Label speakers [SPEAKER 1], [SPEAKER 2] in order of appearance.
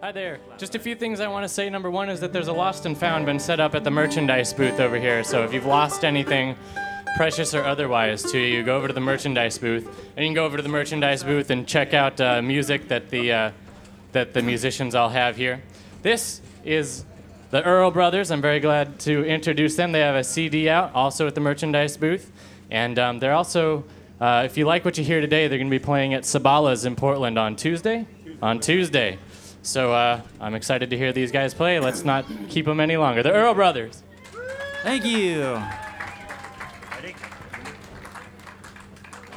[SPEAKER 1] Hi there. Just a few things I want to say. Number one is that there's a lost and found been set up at the merchandise booth over here. So if you've lost anything, precious or otherwise, to you, go over to the merchandise booth. And you can go over to the merchandise booth and check out music that the musicians all have here. This is the Earl Brothers. I'm very glad to introduce them. They have a CD out, also at the merchandise booth. And they're also, if you like what you hear today, they're going to be playing at Sabala's in Portland on Tuesday. On Tuesday. So I'm excited to hear these guys play. Let's not keep them any longer. The Earl Brothers.
[SPEAKER 2] Thank you.